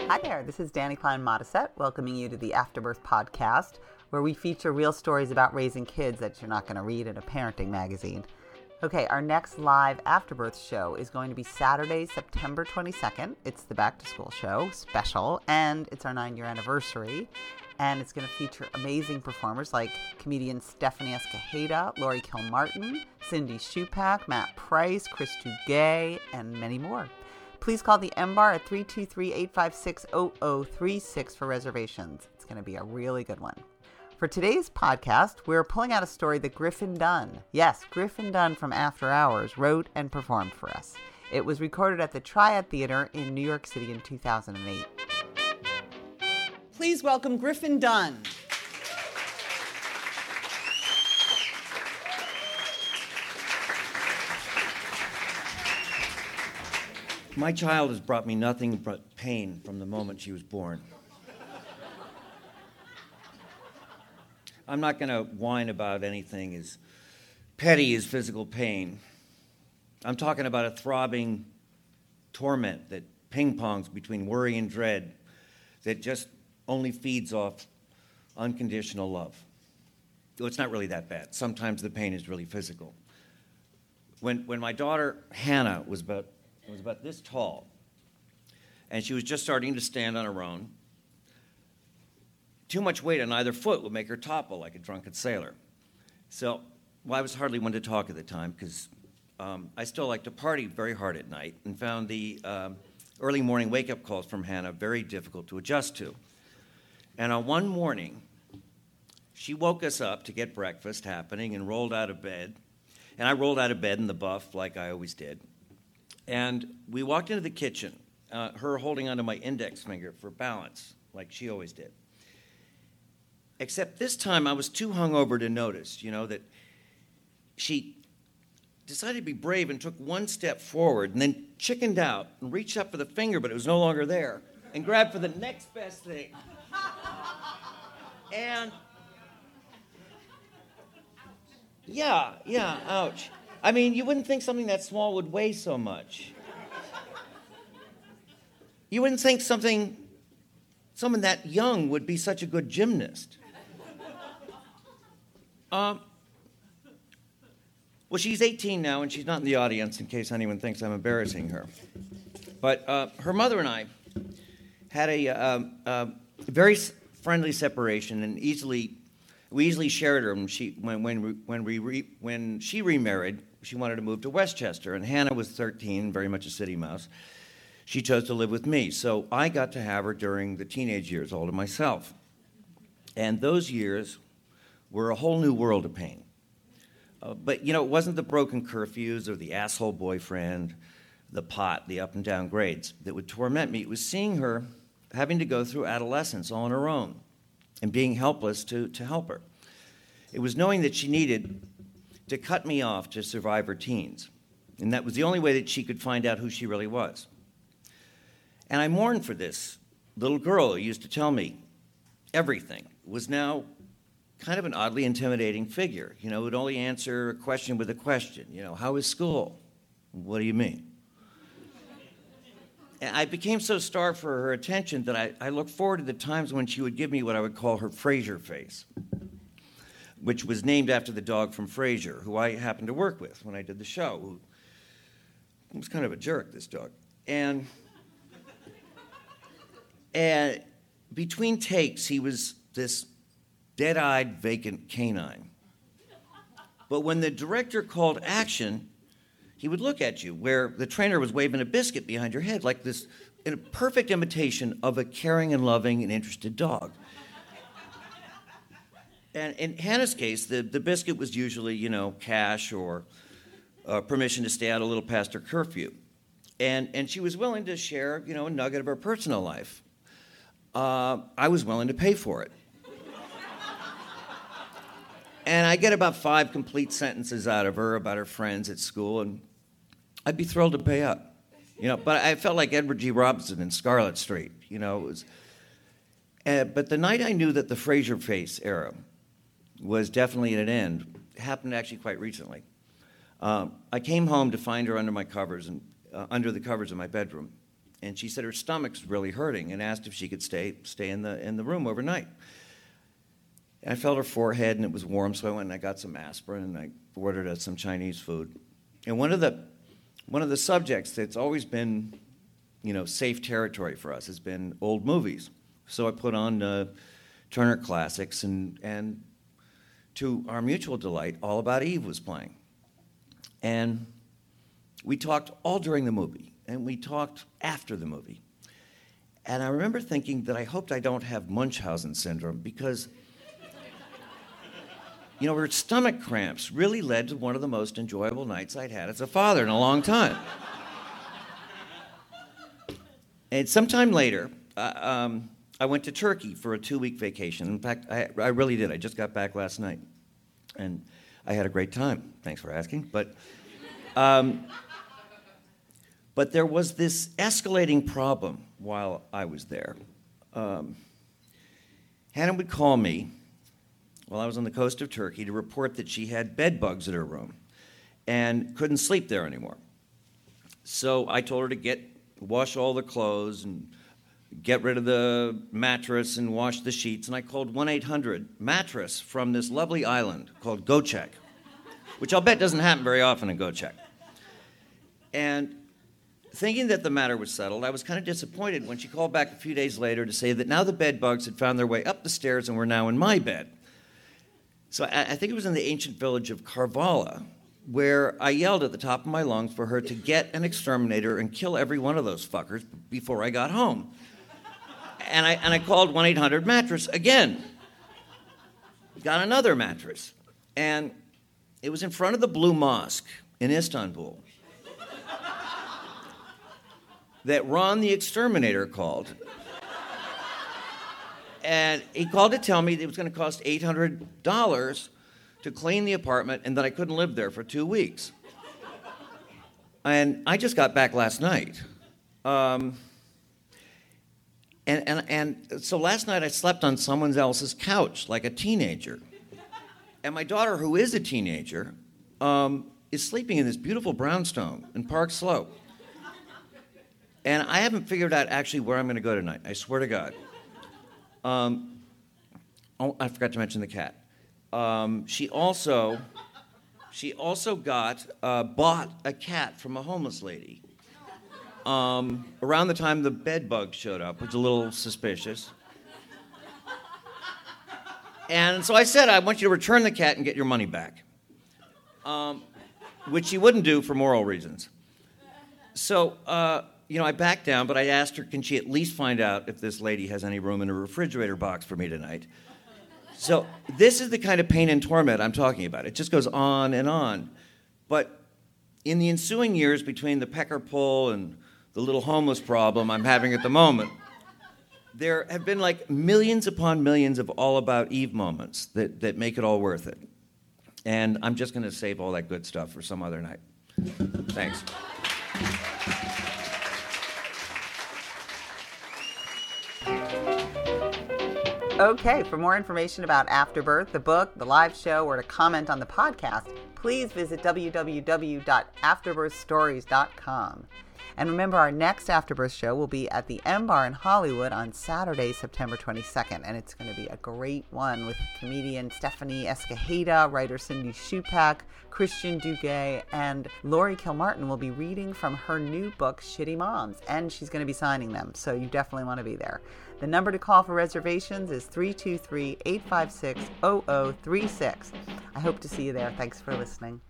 Hi there, this is Danny Klein Modisette welcoming you to the Afterbirth podcast, where we feature real stories about raising kids that you're not going to read in a parenting magazine. Okay, our next live Afterbirth show is going to be Saturday, September 22nd. It's the Back to School show special, and it's our 9-year anniversary. And it's going to feature amazing performers like comedians Stephanie Escajeda, Laurie Kilmartin, Cindy Shupak, Matt Price, Chris Duguay, and many more. Please call the M-Bar at 323-856-0036 for reservations. It's going to be a really good one. For today's podcast, we're pulling out a story that Griffin Dunne, yes, Griffin Dunne from After Hours, wrote and performed for us. It was recorded at the Triad Theater in New York City in 2008. Please welcome Griffin Dunne. My child has brought me nothing but pain from the moment she was born. I'm not going to whine about anything as petty as physical pain. I'm talking about a throbbing torment that ping-pongs between worry and dread that just only feeds off unconditional love. Well, it's not really that bad. Sometimes the pain is really physical. When my daughter Hannah was about this tall, and she was just starting to stand on her own, too much weight on either foot would make her topple like a drunken sailor. So, I was hardly one to talk at the time because I still like to party very hard at night and found the early morning wake-up calls from Hannah very difficult to adjust to. And on one morning, she woke us up to get breakfast happening and rolled out of bed. And I rolled out of bed in the buff like I always did. And we walked into the kitchen, her holding onto my index finger for balance, like she always did. Except this time I was too hungover to notice, that she decided to be brave and took one step forward and then chickened out and reached up for the finger, but it was no longer there, and grabbed for the next best thing. And, yeah, ouch. I mean, you wouldn't think something that small would weigh so much. You wouldn't think someone that young would be such a good gymnast. Well, she's 18 now, and she's not in the audience in case anyone thinks I'm embarrassing her. But her mother and I had a very friendly separation, and we easily shared her. And when she remarried, she wanted to move to Westchester, and Hannah was 13, very much a city mouse. She chose to live with me, so I got to have her during the teenage years all to myself. And those years were a whole new world of pain. But, it wasn't the broken curfews or the asshole boyfriend, the pot, the up and down grades that would torment me. It was seeing her having to go through adolescence all on her own and being helpless to help her. It was knowing that she needed to cut me off to survive her teens. And that was the only way that she could find out who she really was. And I mourned for this little girl who used to tell me everything, was now kind of an oddly intimidating figure, would only answer a question with a question. How is school? What do you mean? And I became so starved for her attention that I looked forward to the times when she would give me what I would call her Frasier face, which was named after the dog from Frasier, who I happened to work with when I did the show. Who was kind of a jerk, this dog. And between takes, he was this dead-eyed, vacant canine. But when the director called action, he would look at you, where the trainer was waving a biscuit behind your head, like this, in a perfect imitation of a caring and loving and interested dog. And in Hannah's case, the biscuit was usually, cash or permission to stay out a little past her curfew. And she was willing to share, a nugget of her personal life. I was willing to pay for it. And I get about 5 complete sentences out of her about her friends at school, and I'd be thrilled to pay up. But I felt like Edward G. Robinson in Scarlet Street. It was. But the night I knew that the Frasier face era was definitely at an end happened actually quite recently. I came home to find her under my covers and under the covers of my bedroom, And she said her stomach's really hurting and asked if she could stay in the room overnight. And I felt her forehead, and it was warm, so I went and I got some aspirin, and I ordered us some Chinese food. And one of the subjects that's always been, safe territory for us has been old movies. So I put on Turner Classics, and to our mutual delight, All About Eve was playing. And we talked all during the movie, and we talked after the movie. And I remember thinking that I hoped I don't have Munchausen syndrome, because her stomach cramps really led to one of the most enjoyable nights I'd had as a father in a long time. And sometime later, I went to Turkey for a 2-week vacation. In fact, I really did. I just got back last night, and I had a great time. Thanks for asking. But there was this escalating problem while I was there. Hannah would call me while I was on the coast of Turkey to report that she had bed bugs in her room and couldn't sleep there anymore. So I told her to wash all the clothes and get rid of the mattress and wash the sheets. And I called 1-800-MATTRESS from this lovely island called Göcek, which I'll bet doesn't happen very often in Göcek. And thinking that the matter was settled, I was kind of disappointed when she called back a few days later to say that now the bed bugs had found their way up the stairs and were now in my bed. So I think it was in the ancient village of Karvala, where I yelled at the top of my lungs for her to get an exterminator and kill every one of those fuckers before I got home. And I called 1-800-MATTRESS again. Got another mattress. And it was in front of the Blue Mosque in Istanbul that Ron the Exterminator called. And he called to tell me that it was going to cost $800 to clean the apartment and that I couldn't live there for 2 weeks. And I just got back last night. And so last night I slept on someone else's couch like a teenager. And my daughter, who is a teenager, is sleeping in this beautiful brownstone in Park Slope. And I haven't figured out actually where I'm going to go tonight. I swear to God. I forgot to mention the cat. She also bought a cat from a homeless lady. Around the time the bed bugs showed up, which was a little suspicious. And so I said, I want you to return the cat and get your money back. Which she wouldn't do for moral reasons. So, I backed down, but I asked her, can she at least find out if this lady has any room in a refrigerator box for me tonight? So this is the kind of pain and torment I'm talking about. It just goes on and on. But in the ensuing years between the pecker pull and the little homeless problem I'm having at the moment, there have been like millions upon millions of All About Eve moments that make it all worth it. And I'm just going to save all that good stuff for some other night. Thanks. Okay, for more information about Afterbirth, the book, the live show, or to comment on the podcast, please visit www.afterbirthstories.com. And remember, our next Afterbirth show will be at the M Bar in Hollywood on Saturday, September 22nd. And it's going to be a great one with comedian Stephanie Escajeda, writer Cindy Shupak, Christian Duguay, and Lori Kilmartin will be reading from her new book, Shitty Moms. And she's going to be signing them, so you definitely want to be there. The number to call for reservations is 323-856-0036. I hope to see you there. Thanks for listening.